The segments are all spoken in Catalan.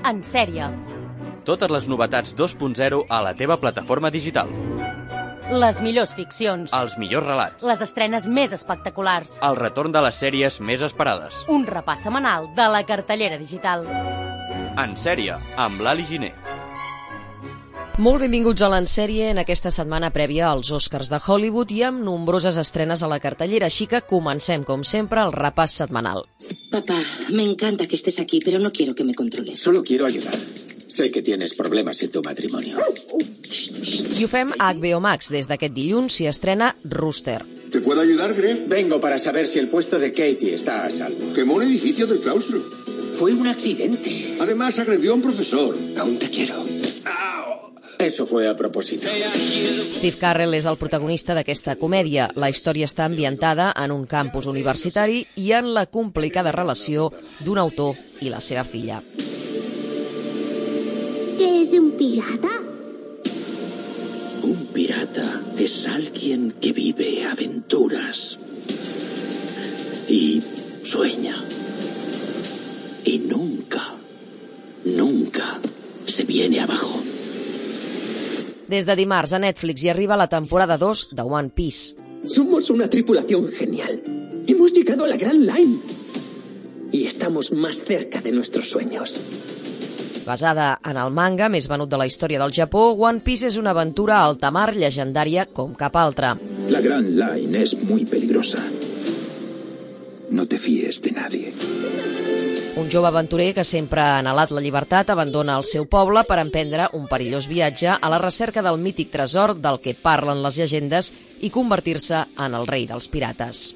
En sèrie. Totes les novetats 2.0 a la teva plataforma digital. Les millors ficcions. Els millors relats. Les estrenes més espectaculars. El retorn de les sèries més esperades. Un repàs setmanal de la cartellera digital. En sèrie, amb l'Ali Giner. Molt benvinguts a l'Ensèrie en aquesta setmana prèvia als Oscars de Hollywood i amb nombroses estrenes a la cartellera, així que comencem, com sempre, el repàs setmanal. Papá, me encanta que estés aquí, pero no quiero que me controles. Solo quiero ayudar. Sé que tienes problemas en tu matrimonio. I ho fem a HBO Max. Des d'aquest dilluns s'hi estrena Rooster. ¿Te puedo ayudar, Greg? Vengo para saber si el puesto de Katie está a salvo. Quemó un edificio del claustro. Fue un accidente. Además, agredió a un profesor. Aún te quiero. Eso fue a propósito. Steve Carell és el protagonista d'aquesta comèdia. La història està ambientada en un campus universitari i en la complicada relació d'un autor i la seva filla. ¿Qué es un pirata? Un pirata es alguien que vive aventuras y sueña. Y nunca se viene abajo. Des de dimarts a Netflix hi arriba la temporada 2 de One Piece. Somos una tripulación genial. Hemos llegado a la Grand Line. Y estamos más cerca de nuestros sueños. Basada en el manga més venut de la història del Japó, One Piece és una aventura a alta mar llegendària com cap altra. La Grand Line es muy peligrosa. No te fíes de nadie. Un jove aventurer que sempre ha anhelat la llibertat abandona el seu poble per emprendre un perillós viatge a la recerca del mític tresor del que parlen les llegendes i convertir-se en el rei dels pirates.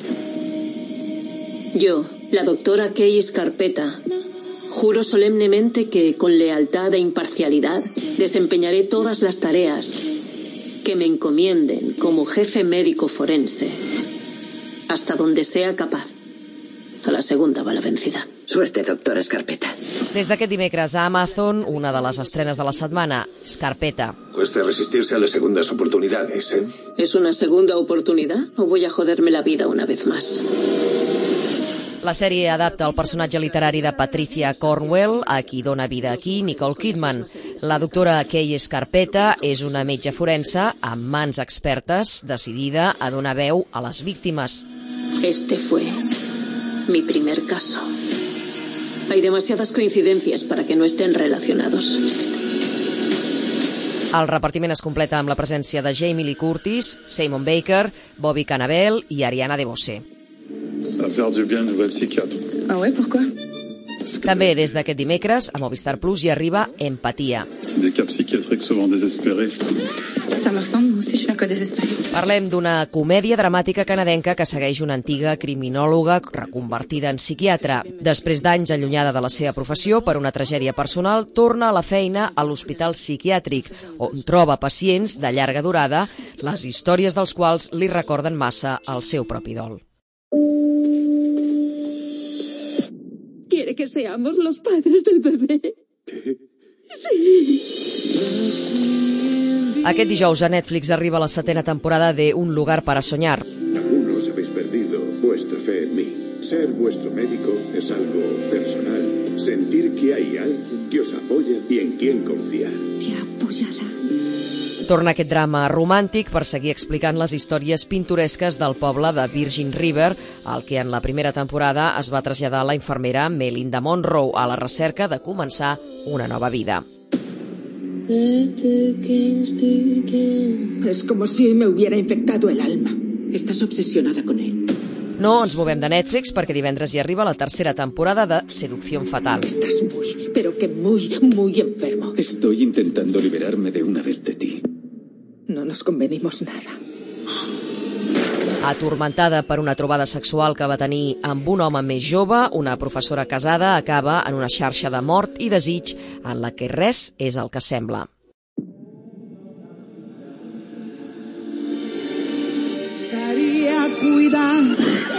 Yo, la doctora Kay Scarpetta, juro solemnemente que, con lealtad e imparcialidad, desempeñaré todas las tareas que me encomienden como jefe médico forense, hasta donde sea capaz. A la segunda va la vencida. Suerte, doctora Scarpetta. Des d'aquest dimecres a Amazon, una de les estrenes de la setmana, Scarpetta. Cuesta resistirse a las segundas oportunidades, ¿eh? ¿Es una segunda oportunidad o voy a joderme la vida una vez más? La sèrie adapta el personatge literari de Patricia Cornwell, a qui dona vida aquí Nicole Kidman. La doctora Kay Scarpetta és una metge forense amb mans expertes, decidida a donar veu a les víctimes. Este fue mi primer caso. Hay demasiadas coincidencias para que no estén relacionados. El repartiment es completa amb la presència de Jamie Lee Curtis, Simon Baker, Bobby Cannavale i Ariana DeBose. Ça va faire du bien, nouvelle psychiatre. Ah ouais, pourquoi? També des d'aquest dimecres a Movistar Plus hi arriba Empatia. C'est des cas psychiatriques souvent désespérés. Ça me ressemble, moi aussi je suis un cas désespéré. Parlem d'una comèdia dramàtica canadenca que segueix una antiga criminòloga reconvertida en psiquiatra. Després d'anys allunyada de la seva professió per una tragèdia personal, torna a la feina a l'hospital psiquiàtric, on troba pacients de llarga durada, les històries dels quals li recorden massa el seu propi dol. ¿Quiere que seamos los padres del bebé? ¿Qué? Sí. Aquest dijous a Netflix arriba la 7ª temporada de Un lugar para soñar. Algunos habéis perdido vuestra fe en mí. Ser vuestro médico es algo personal. Sentir que hay alguien que os apoya y en quien confiar. Te apoyará. Torna aquest drama romàntic per seguir explicant les històries pintoresques del poble de Virgin River, al que en la primera temporada es va traslladar la infermera Melinda Monroe a la recerca de començar una nova vida. Es como si me hubiera infectado el alma. Estás obsesionada con él. No ens movem de Netflix perquè divendres hi arriba la 3ª temporada de Seducción Fatal. Estás muy enfermo. Estoy intentando liberarme de una vez de ti. No nos convenimos nada. Atormentada per una trobada sexual que va tenir amb un home més jove, una professora casada acaba en una xarxa de mort i desig en la que res és el que sembla. Estaría cuidando.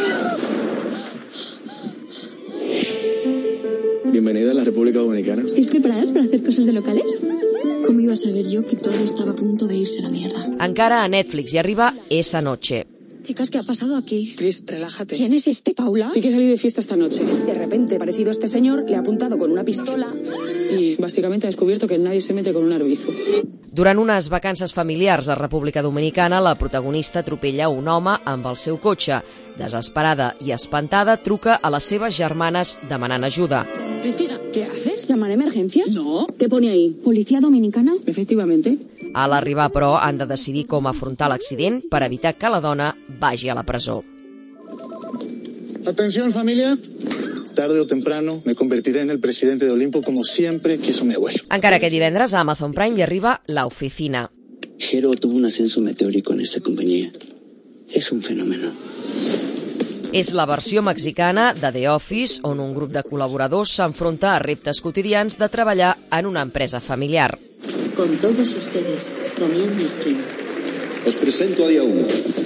Bienvenida a la República Dominicana. ¿Estáis preparadas para hacer cosas de locales? ¿Cómo iba a saber yo que todo estaba a punto de irse a la mierda? Encara a Netflix hi arriba Esa noche. Chicas, ¿qué ha pasado aquí? Chris, relájate. ¿Quién es este, Paula? Sí que he salido de fiesta esta noche. De repente, parecido a este señor, le ha apuntado con una pistola y básicamente ha descubierto que nadie se mete con un arbizo. Durant unes vacances familiars a República Dominicana, la protagonista atropella un home amb el seu cotxe. Desesperada i espantada, truca a les seves germanes demanant ajuda. Cristina, ¿qué haces? ¿Llamar a emergencias? No. ¿Qué pone ahí? ¿Policía dominicana? Efectivamente. A l'arribar, però, han de decidir com afrontar l'accident per evitar que la dona vagi a la presó. Atención, familia. Tarde o temprano me convertiré en el presidente de Olimpo como siempre quiso mi abuelo. Encara que divendres a Amazon Prime hi arriba La Oficina. Jero tuvo un ascenso meteórico en esta compañía. Es un fenómeno. És la versió mexicana de The Office, on un grup de col·laboradors s'enfronta a reptes quotidians de treballar en una empresa familiar. Con todos ustedes, Damián Miskin. Os presento a día 1.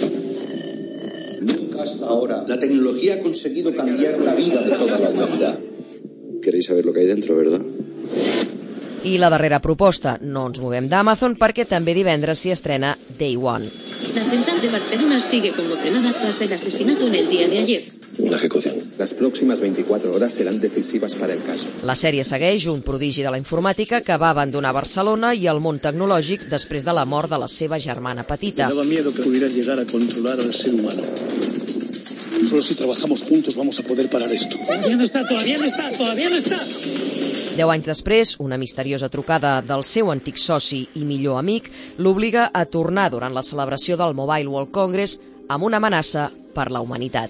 Nunca hasta ahora la tecnología ha conseguido cambiar la vida de toda la humanidad. Queréis saber lo que hay dentro, ¿verdad? I la darrera proposta, no ens movem d'Amazon perquè també divendres s'hi estrena Day One. La central de Barcelona sigue conmocionada tras el asesinato en el día de ayer. Una ejecución. Las próximas 24 horas serán decisivas para el caso. La sèrie segueix un prodigi de la informàtica que va abandonar Barcelona i el món tecnològic després de la mort de la seva germana petita. Me daba miedo que pudiera llegar a controlar al ser humano. Solo si trabajamos juntos vamos a poder parar esto. Todavía no está, todavía no está, todavía no está. 10 anys després, una misteriosa trucada del seu antic soci i millor amic l'obliga a tornar durant la celebració del Mobile World Congress amb una amenaça per la humanitat.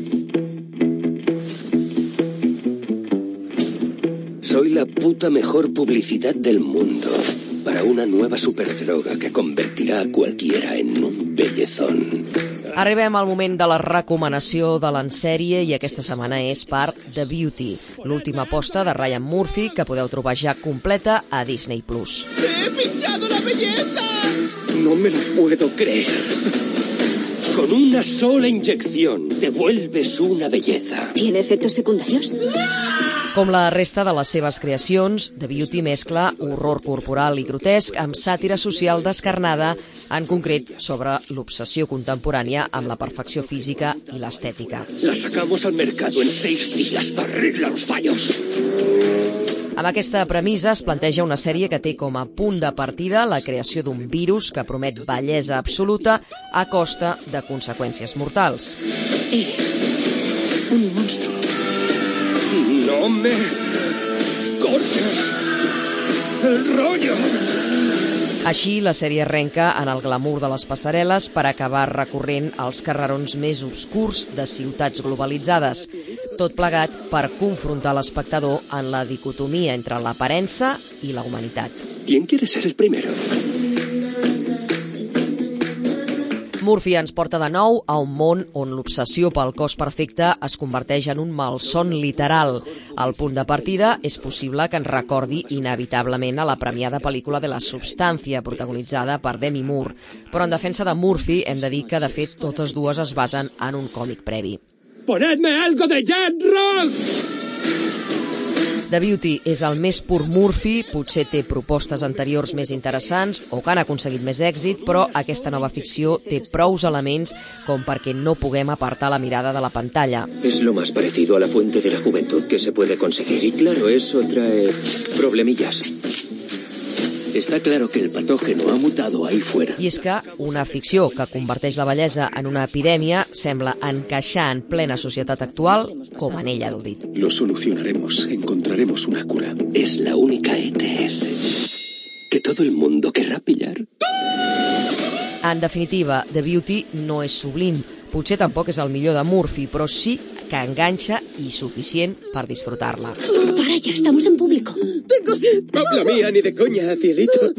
Soy la puta mejor publicidad del mundo para una nueva superdroga que convertirá a cualquiera en un bellezón. Arribem al moment de la recomanació de l'ensèrie i aquesta setmana és per The Beauty, l'última aposta de Ryan Murphy que podeu trobar ja completa a Disney+. ¡He pinchado la belleza! No me lo puedo creer. Con una sola inyección te vuelves una belleza. ¿Tiene efectos secundarios? Com la resta de les seves creacions, The Beauty mescla horror corporal i grotesc amb sàtira social descarnada, en concret sobre l'obsessió contemporània amb la perfecció física i l'estètica. La sacamos al mercado en 6 días. Arregla los fallos. Amb aquesta premissa es planteja una sèrie que té com a punt de partida la creació d'un virus que promet bellesa absoluta a costa de conseqüències mortals. Es un monstruo. No me cortes el rollo. Així, la sèrie arrenca en el glamour de les passarel·les per acabar recorrent els carrerons més obscurs de ciutats globalitzades. Tot plegat per confrontar l'espectador en la dicotomia entre l'aparença i la humanitat. ¿Quién quiere ser el primero? Murphy ens porta de nou a un món on l'obsessió pel cos perfecte es converteix en un malson literal. El punt de partida és possible que ens recordi inevitablement a la premiada pel·lícula de La Substància, protagonitzada per Demi Moore. Però en defensa de Murphy hem de dir que, de fet, totes dues es basen en un còmic previ. ¡Ponedme algo de Jet Rock! The Beauty és el més pur Murphy, potser té propostes anteriors més interessants o que han aconseguit més èxit, però aquesta nova ficció té prous elements com perquè no puguem apartar la mirada de la pantalla. Es lo más parecido a la fuente de la juventud que se puede conseguir y claro, eso trae problemillas. Está claro que el patógeno ha mutado ahí fuera. I és que una ficció que converteix la bellesa en una epidèmia sembla encaixar en plena societat actual com anell al dit. Lo solucionaremos, encontraremos una cura. Es la única ETS que todo el mundo querrá pillar. En definitiva, The Beauty no és sublim. Potser tampoc és el millor de Murphy, però sí que enganxa i suficient per disfrutar-la. Para ya, estamos en público. ¡Tengo sed! No, la mía, ni de coña, cielito.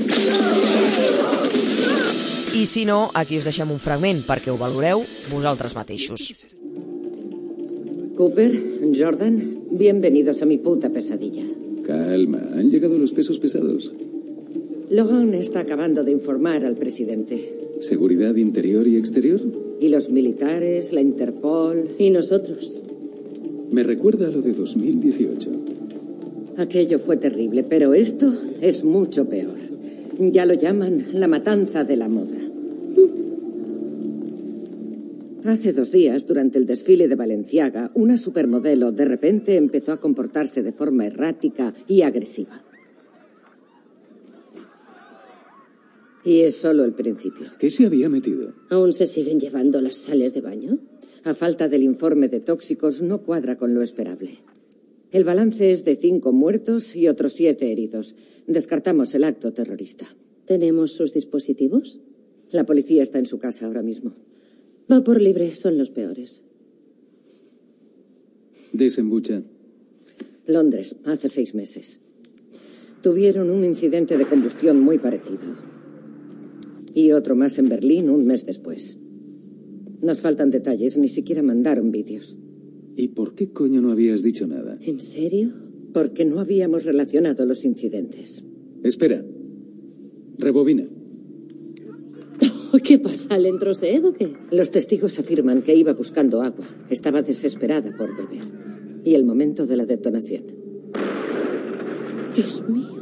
I si no, aquí us deixem un fragment perquè ho valoreu vosaltres mateixos. Cooper, Jordan, bienvenidos a mi puta pesadilla. Calma, han llegado los pesos pesados. Logan está acabando de informar al presidente. ¿Seguridad interior y exterior? Y los militares, la Interpol y nosotros. Me recuerda a lo de 2018. Aquello fue terrible, pero esto es mucho peor. Ya lo llaman la matanza de la moda. Hace 2 días, durante el desfile de Balenciaga, una supermodelo de repente empezó a comportarse de forma errática y agresiva. Y es solo el principio. ¿Qué se había metido? ¿Aún se siguen llevando las sales de baño? A falta del informe de tóxicos, no cuadra con lo esperable. El balance es de 5 muertos y otros 7 heridos. Descartamos el acto terrorista. ¿Tenemos sus dispositivos? La policía está en su casa ahora mismo. Va por libre, son los peores. Desembucha. Londres, hace 6 meses. Tuvieron un incidente de combustión muy parecido. Y otro más en Berlín un mes después. Nos faltan detalles, ni siquiera mandaron vídeos. ¿Y por qué coño no habías dicho nada? ¿En serio? Porque no habíamos relacionado los incidentes. Espera. Rebobina. ¿Qué pasa? ¿Le entró sed o qué? Los testigos afirman que iba buscando agua. Estaba desesperada por beber. Y el momento de la detonación. Dios mío.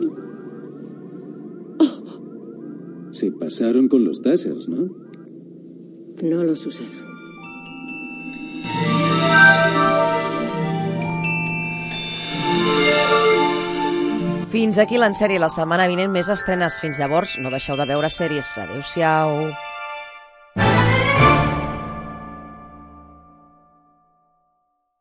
Se pasaron con los tasers, ¿no? No los usaron. Fins aquí l'ensèrie la setmana vinent. Més estrenes. Fins llavors, no deixeu de veure sèries. Adéu-siau.